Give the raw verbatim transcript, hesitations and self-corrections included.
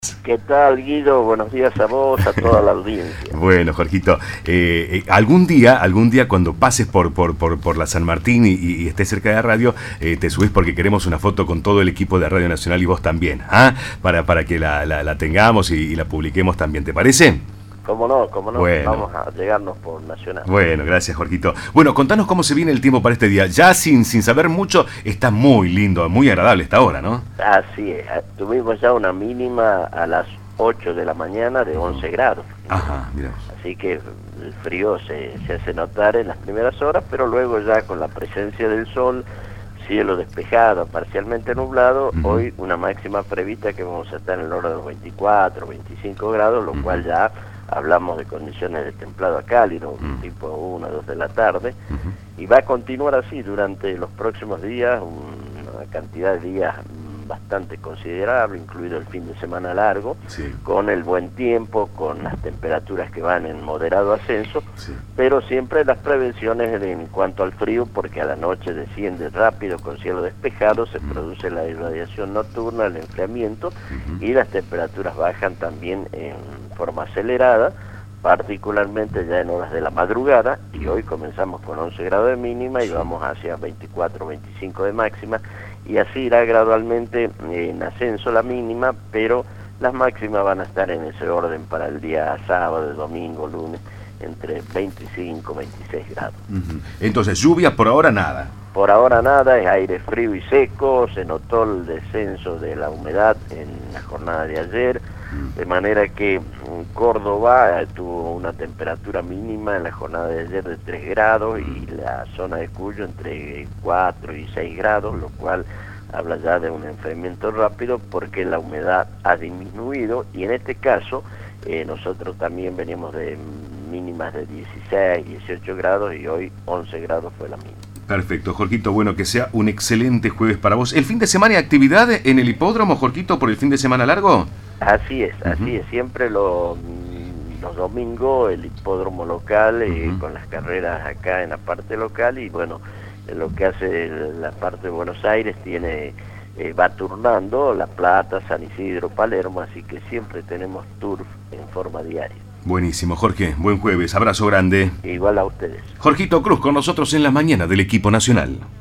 ¿Qué tal, Guido? Buenos días a vos, a toda la audiencia. Bueno, Jorgito, eh, eh, algún día, algún día cuando pases por por, por, por la San Martín y, y estés cerca de la radio, eh, te subís porque queremos una foto con todo el equipo de Radio Nacional y vos también, ¿ah? Para, para que la, la, la tengamos y, y la publiquemos también, ¿te parece? Cómo no, cómo no, bueno. Vamos a llegarnos por Nacional. Bueno, gracias, Jorgito. Bueno, contanos cómo se viene el tiempo para este día. Ya sin, sin saber mucho, está muy lindo, muy agradable esta hora, ¿no? Así es, tuvimos ya una mínima a las ocho de la mañana de once grados. Ajá, mira. Así que el frío se, se hace notar en las primeras horas, pero luego ya con la presencia del sol, cielo despejado, parcialmente nublado, uh-huh. Hoy una máxima prevista que vamos a estar en el orden de los veinticuatro, veinticinco grados, lo uh-huh. cual ya hablamos de condiciones de templado a cálido, uh-huh. tipo una, dos de la tarde, uh-huh. Y va a continuar así durante los próximos días, una cantidad de días bastante considerable, incluido el fin de semana largo, sí. Con el buen tiempo, con las temperaturas que van en moderado ascenso, sí. Pero siempre las prevenciones en cuanto al frío, porque a la noche desciende rápido con cielo despejado, se uh-huh. produce la irradiación nocturna, el enfriamiento, uh-huh. Y las temperaturas bajan también en forma acelerada, particularmente ya en horas de la madrugada, y hoy comenzamos con once grados de mínima y vamos hacia veinticuatro, veinticinco de máxima, y así irá gradualmente en ascenso la mínima, pero las máximas van a estar en ese orden para el día sábado, domingo, lunes, entre veinticinco, veintiséis grados. Uh-huh. Entonces, lluvia por ahora nada. Por ahora nada, es aire frío y seco, se notó el descenso de la humedad en la jornada de ayer, de manera que Córdoba tuvo una temperatura mínima en la jornada de ayer de tres grados y la zona de Cuyo entre cuatro y seis grados, lo cual habla ya de un enfriamiento rápido porque la humedad ha disminuido y en este caso eh, nosotros también venimos de mínimas de dieciséis, dieciocho grados y hoy once grados fue la mínima. Perfecto, Jorgito, bueno, que sea un excelente jueves para vos. ¿El fin de semana hay actividad en el hipódromo, Jorgito, por el fin de semana largo? Así es, así uh-huh. es, siempre lo, los domingos el hipódromo local, uh-huh. eh, con las carreras acá en la parte local y bueno, lo que hace la parte de Buenos Aires tiene, eh, va turnando La Plata, San Isidro, Palermo, así que siempre tenemos turf en forma diaria. Buenísimo, Jorge, buen jueves, abrazo grande. Igual a ustedes. Jorgito Cruz con nosotros en la mañana del equipo nacional.